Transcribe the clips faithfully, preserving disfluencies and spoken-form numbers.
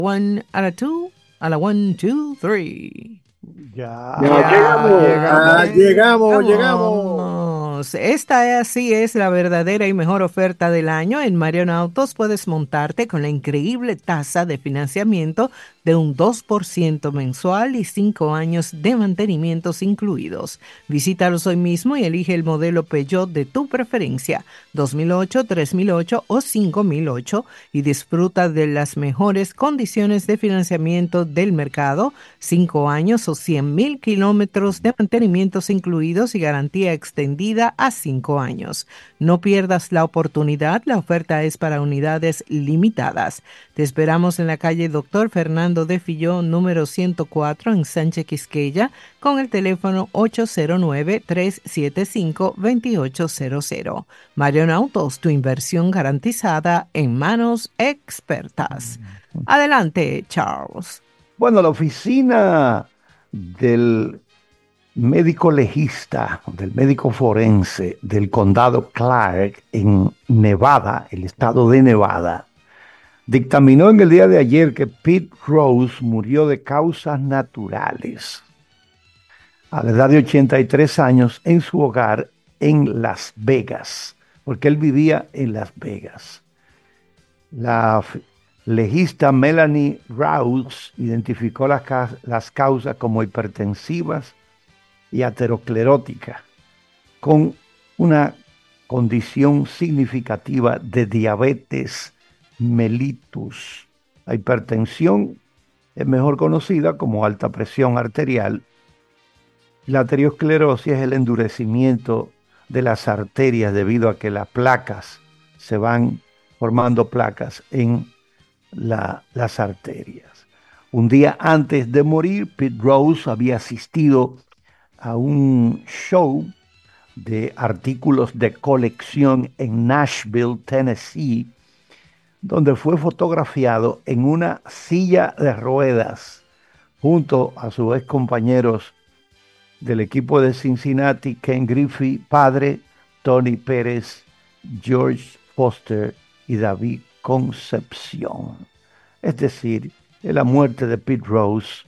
One, a la two, a la one, two, three. Ya Ya Ya llegamos, ah, llegamos. llegamos, llegamos. llegamos. Esta es, sí es la verdadera y mejor oferta del año. En Marion Autos puedes montarte con la increíble tasa de financiamiento de un dos por ciento mensual y cinco años de mantenimientos incluidos. Visítalos hoy mismo y elige el modelo Peugeot de tu preferencia, dos mil ocho, tres mil ocho o cinco mil ocho, y disfruta de las mejores condiciones de financiamiento del mercado, cinco años o cien mil kilómetros de mantenimientos incluidos y garantía extendida a cinco años. No pierdas la oportunidad, la oferta es para unidades limitadas. Te esperamos en la calle Doctor Fernando de Fillón, número ciento cuatro, en Sánchez Quisqueya, con el teléfono ocho cero nueve, tres siete cinco, dos ocho cero cero. Marion Autos, tu inversión garantizada en manos expertas. Adelante, Charles. Bueno, la oficina del médico legista, del médico forense del condado Clark en Nevada, el estado de Nevada, dictaminó en el día de ayer que Pete Rose murió de causas naturales a la edad de ochenta y tres años en su hogar en Las Vegas, porque él vivía en Las Vegas. La legista Melanie Rouse identificó las, ca las causas como hipertensivas y ateroscleróticas, con una condición significativa de diabetes mellitus. La hipertensión es mejor conocida como alta presión arterial. La aterosclerosis es el endurecimiento de las arterias debido a que las placas se van formando placas en la, las arterias. Un día antes de morir, Pete Rose había asistido a un show de artículos de colección en Nashville, Tennessee, donde fue fotografiado en una silla de ruedas junto a sus ex compañeros del equipo de Cincinnati, Ken Griffey, padre, Tony Pérez, George Foster y David Concepción. Es decir, en la muerte de Pete Rose,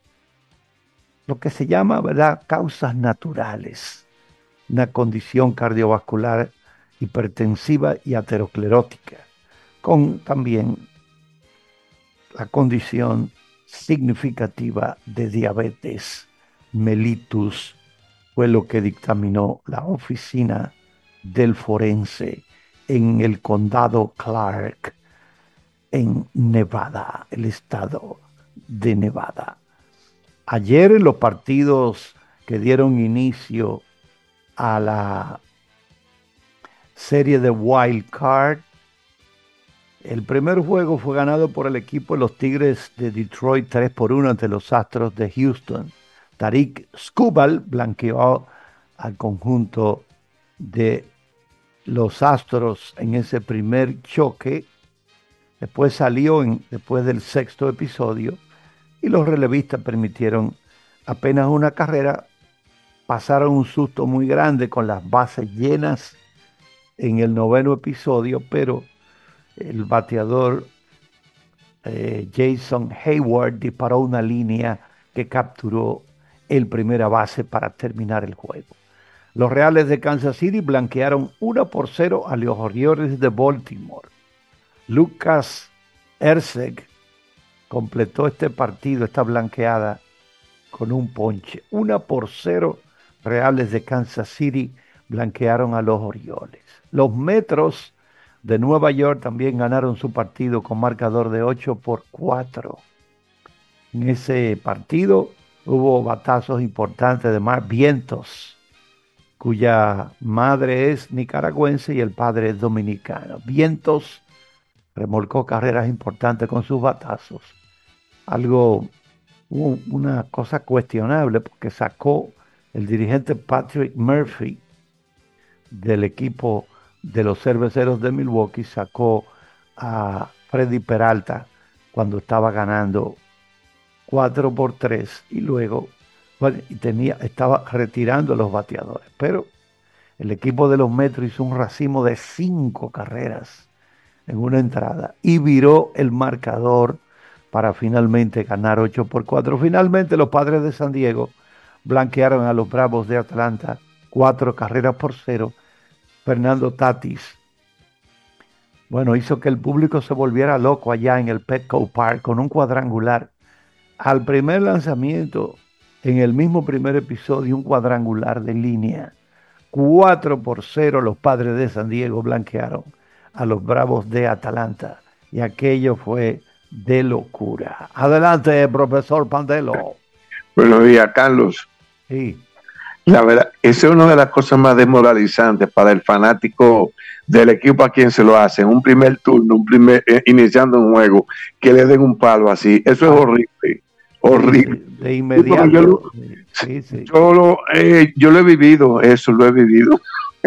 lo que se llama, ¿verdad?, causas naturales, una condición cardiovascular hipertensiva y aterosclerótica, con también la condición significativa de diabetes mellitus, fue lo que dictaminó la oficina del forense en el condado Clark, en Nevada, el estado de Nevada. Ayer en los partidos que dieron inicio a la serie de Wild Card, el primer juego fue ganado por el equipo de los Tigres de Detroit tres por uno ante los Astros de Houston. Tarik Skubal blanqueó al conjunto de los Astros en ese primer choque. Después salió en, después del sexto episodio y los relevistas permitieron apenas una carrera. Pasaron un susto muy grande con las bases llenas en el noveno episodio, pero el bateador eh, Jason Hayward disparó una línea que capturó el primera base para terminar el juego. Los Reales de Kansas City blanquearon uno por cero a los Orioles de Baltimore. Lucas Erceg completó este partido, esta blanqueada, con un ponche. uno por cero, Reales de Kansas City blanquearon a los Orioles. Los Metros de Nueva York también ganaron su partido con marcador de ocho por cuatro. En ese partido hubo batazos importantes de Mark Vientos, cuya madre es nicaragüense y el padre es dominicano. Vientos remolcó carreras importantes con sus batazos. Algo, una cosa cuestionable, porque sacó el dirigente Patrick Murphy del equipo de los Cerveceros de Milwaukee, sacó a Freddy Peralta cuando estaba ganando cuatro por tres y luego bueno, y tenía, estaba retirando a los bateadores. Pero el equipo de los Metros hizo un racimo de cinco carreras en una entrada y viró el marcador para finalmente ganar ocho por cuatro. Finalmente los Padres de San Diego blanquearon a los Bravos de Atlanta cuatro carreras por cero. Fernando Tatis, bueno, hizo que el público se volviera loco allá en el Petco Park con un cuadrangular. Al primer lanzamiento, en el mismo primer episodio, un cuadrangular de línea. cuatro por cero los Padres de San Diego blanquearon a los Bravos de Atlanta. Y aquello fue de locura. Adelante, profesor Pandelo. Buenos días, Carlos. Sí. La verdad, esa es una de las cosas más desmoralizantes para el fanático del equipo a quien se lo hacen. Un primer turno, un primer eh, iniciando un juego, que le den un palo así. Eso es horrible. Horrible. De, de inmediato. Yo lo, sí, sí. Yo, lo, eh, yo lo he vivido, eso lo he vivido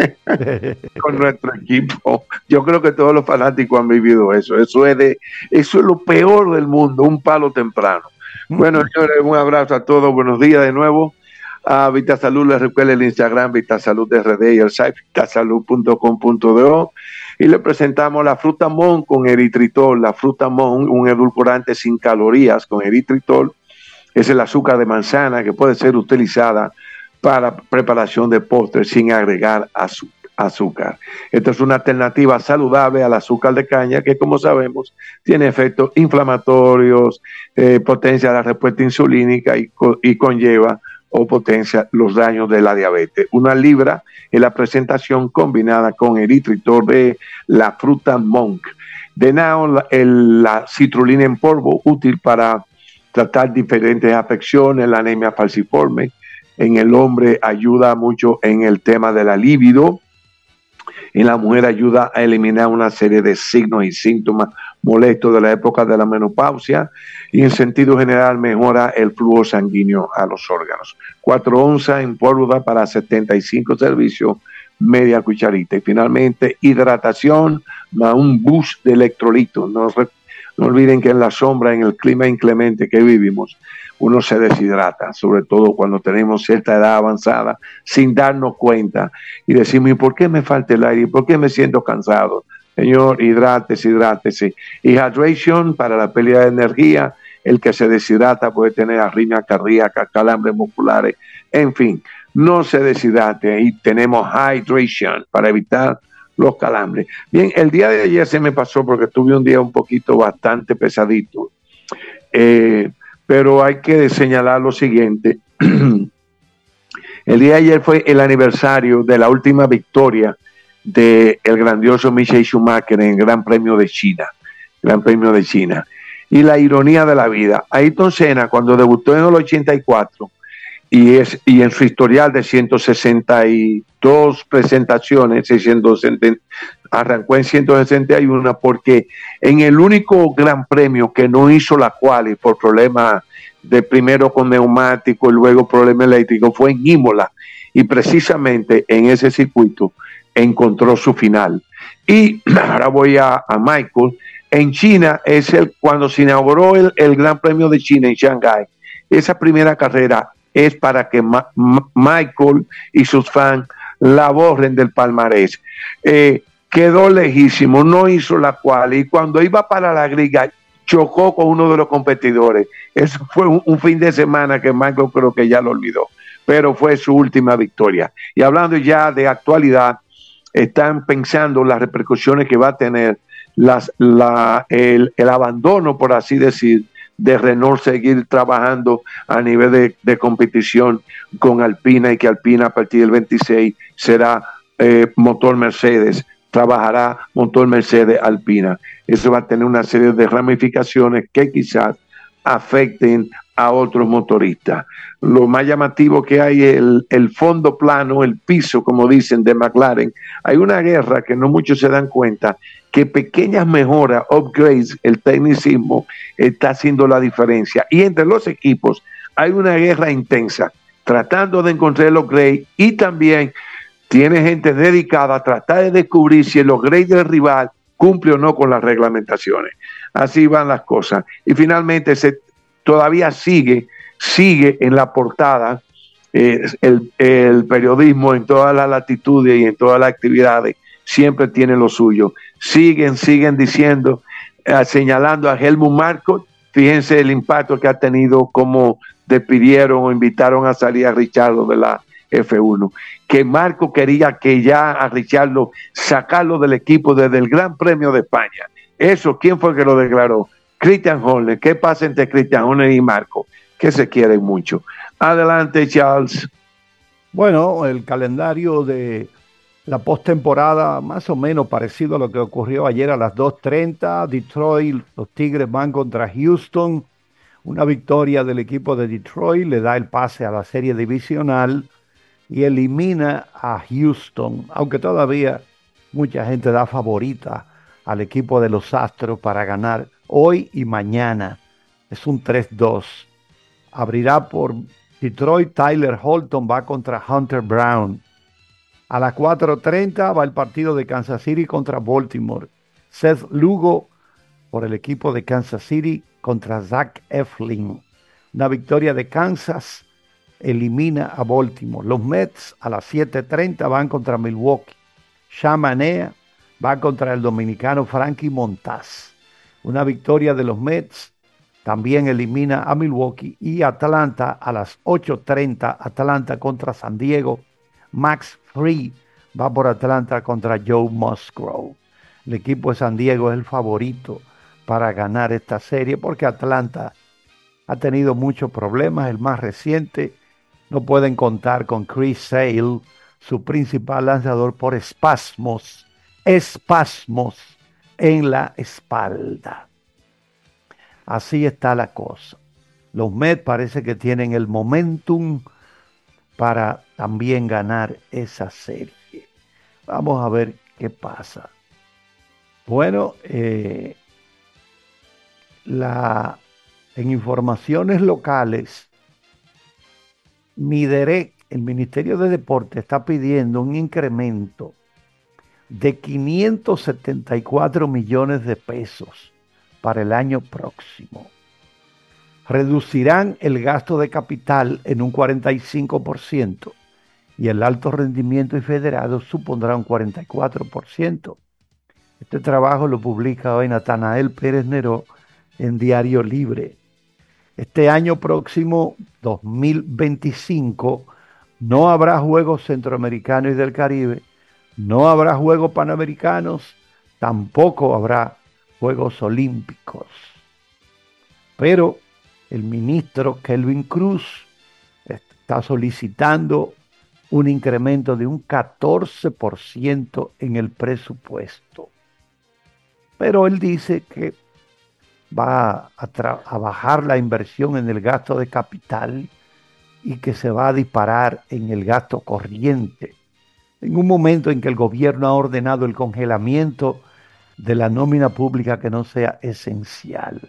con nuestro equipo. Yo creo que todos los fanáticos han vivido eso. Eso es de, eso es lo peor del mundo, un palo temprano. Bueno, señores, un abrazo a todos. Buenos días de nuevo. A Vitasalud les recuerda el Instagram Vitasalud R D y el site vitasalud punto com punto do, y le presentamos la fruta Mon con eritritol. La fruta Mon, un edulcorante sin calorías con eritritol, es el azúcar de manzana que puede ser utilizada para preparación de postres sin agregar azúcar. Esta es una alternativa saludable al azúcar de caña que, como sabemos, tiene efectos inflamatorios, eh, potencia la respuesta insulínica y, y conlleva o potencia los daños de la diabetes. Una libra en la presentación combinada con eritritol de la fruta Monk. De now, la, el, la citrulina en polvo, útil para tratar diferentes afecciones, la anemia falciforme. En el hombre ayuda mucho en el tema de la libido. En la mujer ayuda a eliminar una serie de signos y síntomas molestos de la época de la menopausia, y en sentido general mejora el flujo sanguíneo a los órganos. Cuatro onzas en polvo da para setenta y cinco servicios, media cucharita. Y finalmente, hidratación más un boost de electrolitos. No, no olviden que en la sombra, en el clima inclemente que vivimos, uno se deshidrata, sobre todo cuando tenemos cierta edad avanzada, sin darnos cuenta y decimos, ¿y por qué me falta el aire? ¿Y por qué me siento cansado? Señor, hidrátese, hidrátese. Hydration para la pérdida de energía. El que se deshidrata puede tener arritmia cardíaca, calambres musculares, en fin, no se deshidrate. Y tenemos Hydration para evitar los calambres. Bien, el día de ayer se me pasó porque tuve un día un poquito bastante pesadito. Eh, pero hay que señalar lo siguiente. El día de ayer fue el aniversario de la última victoria del grandioso Michael Schumacher en el Gran Premio de China. Gran Premio de China. Y la ironía de la vida. Ayrton Senna, cuando debutó en el ochenta y cuatro, y, es, y en su historial de ciento sesenta y dos presentaciones, seiscientos, arrancó en ciento sesenta y uno, porque en el único gran premio que no hizo la quali por problemas de primero con neumático y luego problema eléctrico fue en Imola, y precisamente en ese circuito encontró su final. Y ahora voy a, a Michael. En China es el cuando se inauguró el, el Gran Premio de China en Shanghái. Esa primera carrera es para que Ma, Ma, Michael y sus fans la borren del palmarés. Eh, quedó lejísimo, no hizo la cual, y cuando iba para la grilla chocó con uno de los competidores. Eso fue un, un fin de semana que Michael creo que ya lo olvidó, pero fue su última victoria. Y hablando ya de actualidad, están pensando las repercusiones que va a tener las, la, el, el abandono, por así decir, de Renault seguir trabajando a nivel de, de competición con Alpina, y que Alpina a partir del veintiséis será eh, motor Mercedes, trabajará motor Mercedes Alpina. Eso va a tener una serie de ramificaciones que quizás afecten a otros motoristas. Lo más llamativo que hay es el, el fondo plano, el piso, como dicen, de McLaren. Hay una guerra que no muchos se dan cuenta, que pequeñas mejoras, upgrades, el tecnicismo está haciendo la diferencia. Y entre los equipos hay una guerra intensa, tratando de encontrar el upgrade, y también tiene gente dedicada a tratar de descubrir si el upgrade del rival cumple o no con las reglamentaciones. Así van las cosas. Y finalmente se todavía sigue, sigue en la portada eh, el, el periodismo en todas las latitudes y en todas las actividades, siempre tiene lo suyo. Siguen, siguen diciendo, eh, señalando a Helmut Marko, fíjense el impacto que ha tenido, como despidieron o invitaron a salir a Richardo de la F uno. Que Marco quería que ya a Richardo sacarlo del equipo desde el Gran Premio de España. Eso, ¿quién fue que lo declaró? Christian Horner. ¿Qué pasa entre Christian Horner y Marco? Que se quieren mucho. Adelante, Charles. Bueno, el calendario de la postemporada más o menos parecido a lo que ocurrió ayer a las dos treinta. Detroit, los Tigres van contra Houston. Una victoria del equipo de Detroit le da el pase a la serie divisional y elimina a Houston, aunque todavía mucha gente da favorita al equipo de los Astros para ganar hoy y mañana. Es un tres dos. Abrirá por Detroit, Tyler Holton va contra Hunter Brown. A las cuatro treinta va el partido de Kansas City contra Baltimore. Seth Lugo por el equipo de Kansas City contra Zach Eflin. Una victoria de Kansas elimina a Baltimore. Los Mets a las siete treinta van contra Milwaukee. Shamanea va contra el dominicano Frankie Montaz. Una victoria de los Mets también elimina a Milwaukee. Y Atlanta a las ocho treinta, Atlanta contra San Diego. Max Fried va por Atlanta contra Joe Musgrove. El equipo de San Diego es el favorito para ganar esta serie porque Atlanta ha tenido muchos problemas. El más reciente, no pueden contar con Chris Sale, su principal lanzador, por espasmos, espasmos en la espalda. Así está la cosa. Los Mets parece que tienen el momentum para también ganar esa serie. Vamos a ver qué pasa. Bueno, eh, la, en informaciones locales, Miderec, el Ministerio de Deporte, está pidiendo un incremento de quinientos setenta y cuatro millones de pesos para el año próximo. Reducirán el gasto de capital en un cuarenta y cinco por ciento y el alto rendimiento y federado supondrá un cuarenta y cuatro por ciento. Este trabajo lo publica hoy Natanael Pérez Neró en Diario Libre. Este año próximo, dos mil veinticinco, no habrá Juegos Centroamericanos y del Caribe, no habrá Juegos Panamericanos, tampoco habrá Juegos Olímpicos. Pero el ministro Kelvin Cruz está solicitando un incremento de un catorce por ciento en el presupuesto. Pero él dice que va a, a bajar la inversión en el gasto de capital y que se va a disparar en el gasto corriente. En un momento en que el gobierno ha ordenado el congelamiento de la nómina pública que no sea esencial.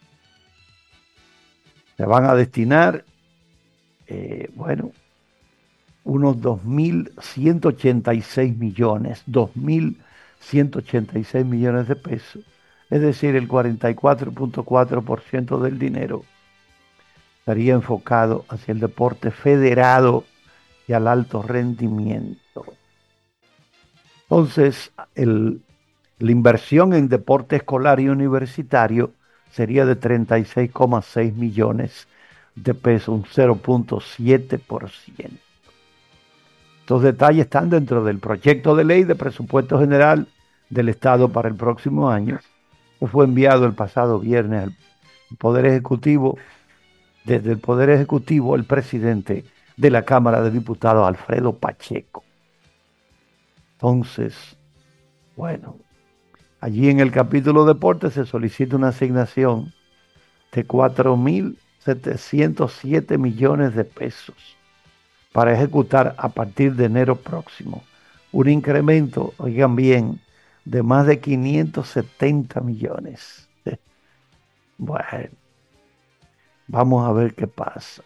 Se van a destinar, eh, bueno, unos dos mil ciento ochenta y seis millones, dos mil ciento ochenta y seis millones de pesos, es decir, el cuarenta y cuatro punto cuatro por ciento del dinero estaría enfocado hacia el deporte federado y al alto rendimiento. Entonces, el, la inversión en deporte escolar y universitario sería de treinta y seis coma seis millones de pesos, un cero punto siete por ciento. Estos detalles están dentro del proyecto de ley de presupuesto general del Estado para el próximo año, que fue enviado el pasado viernes al Poder Ejecutivo. Desde el Poder Ejecutivo, el presidente de la Cámara de Diputados, Alfredo Pacheco. Entonces, bueno, allí en el capítulo deporte se solicita una asignación de cuatro mil setecientos siete millones de pesos para ejecutar a partir de enero próximo. Un incremento, oigan bien, de más de quinientos setenta millones. Bueno, vamos a ver qué pasa.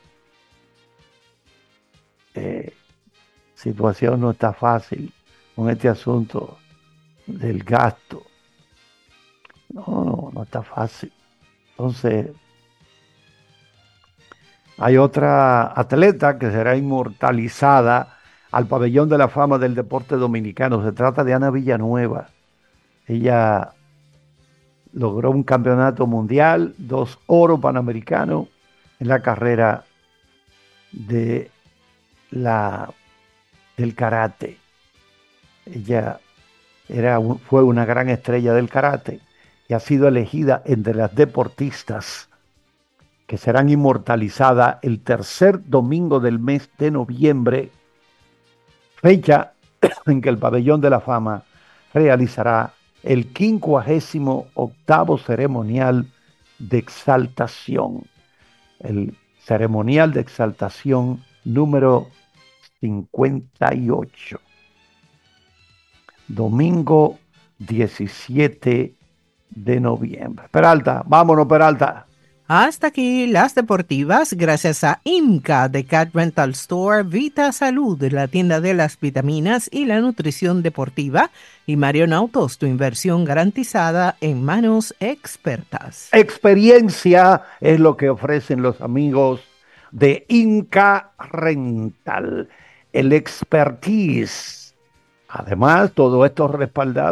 Eh, situación no está fácil con este asunto del gasto. No, no, no está fácil. Entonces, hay otra atleta que será inmortalizada al pabellón de la fama del deporte dominicano. Se trata de Ana Villanueva. Ella logró un campeonato mundial, dos oro panamericano en la carrera de la, del karate. Ella era un, fue una gran estrella del karate y ha sido elegida entre las deportistas que serán inmortalizadas el tercer domingo del mes de noviembre, fecha en que el Pabellón de la Fama realizará el quincuagésimo octavo ceremonial de exaltación, el ceremonial de exaltación número cincuenta y ocho. Domingo diecisiete de noviembre. Peralta, vámonos, Peralta. Hasta aquí las deportivas, gracias a IMCA de Cat Rental Store, Vita Salud, la tienda de las vitaminas y la nutrición deportiva, y Marion Autos, tu inversión garantizada en manos expertas. Experiencia es lo que ofrecen los amigos de IMCA Rental, el expertise. Además, todo esto respaldado